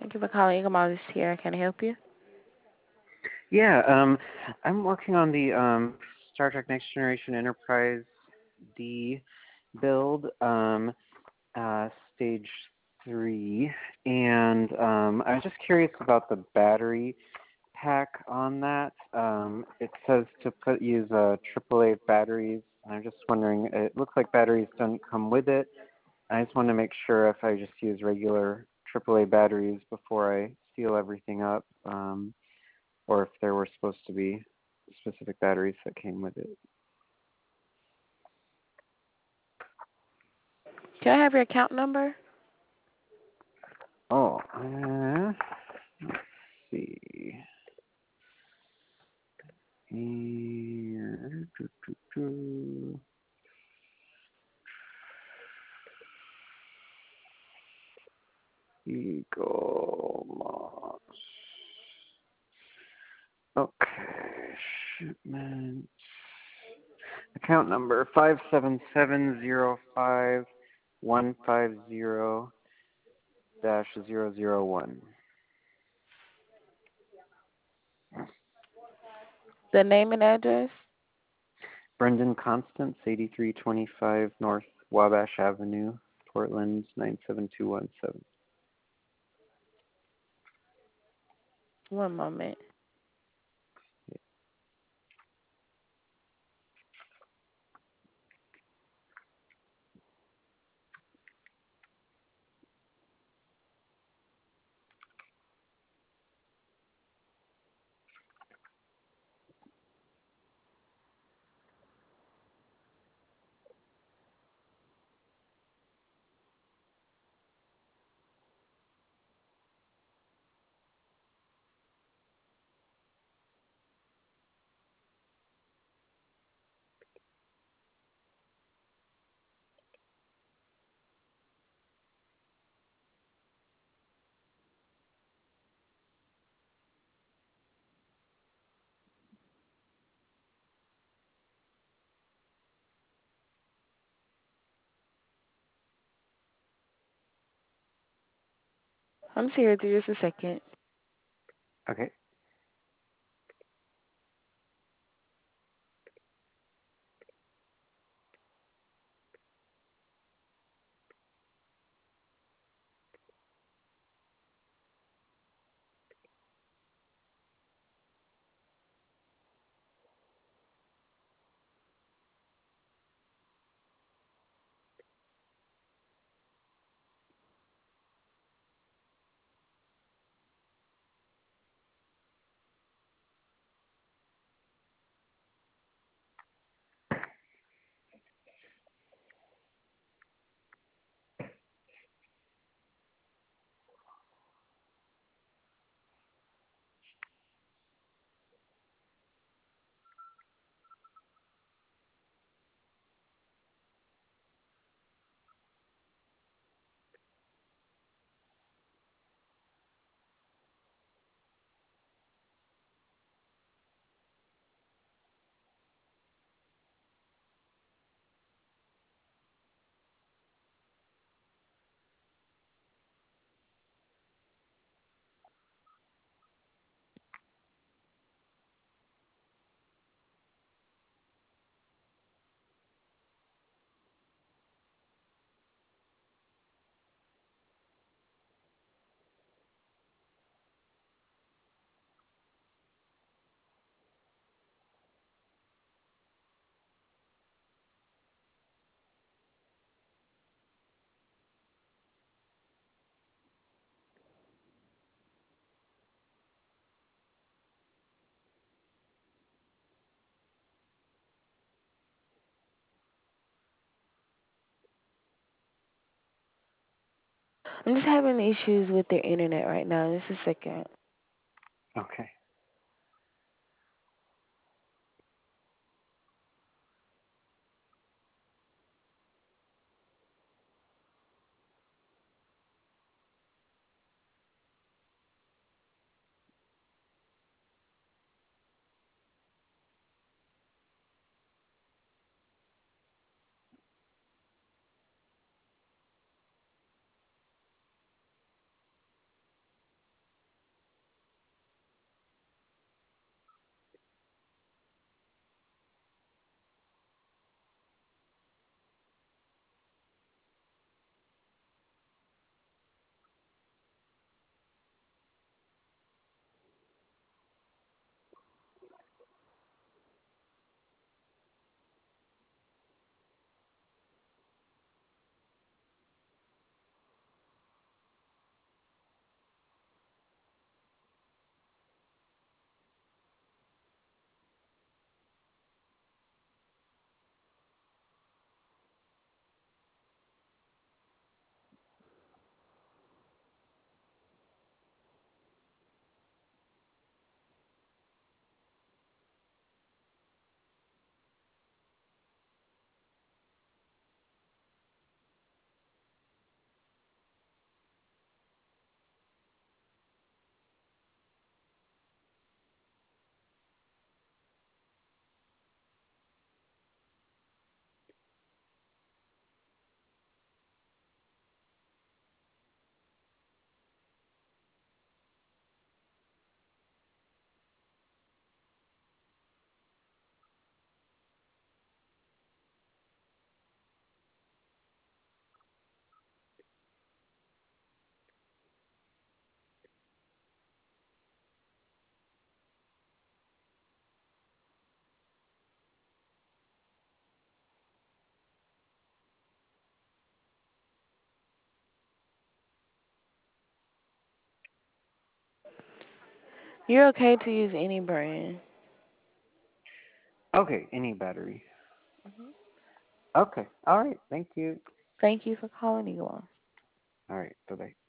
Thank you for calling Ecomolis here. Can I help you? Yeah, I'm working on the Star Trek Next Generation Enterprise D build, stage 3, and I was just curious about the battery pack on that. It says to use AAA batteries, and I'm just wondering, it looks like batteries don't come with it. I just want to make sure if I just use regular AAA batteries before I seal everything up. Or if there were supposed to be specific batteries that came with it. Can I have your account number? Oh, let's see. Here, Eagle Moss. Okay, shipment. Account number 577051500-001. The name and address? Brendan Constance, 8325 North Wabash Avenue, Portland, 97217. One moment. I'm here with you just a second. Okay. I'm just having issues with their internet right now. Just a second. Okay. You're okay to use any brand. Okay, any battery. Hmm. Okay, all right. Thank you. Thank you for calling, Elon. All right, bye bye.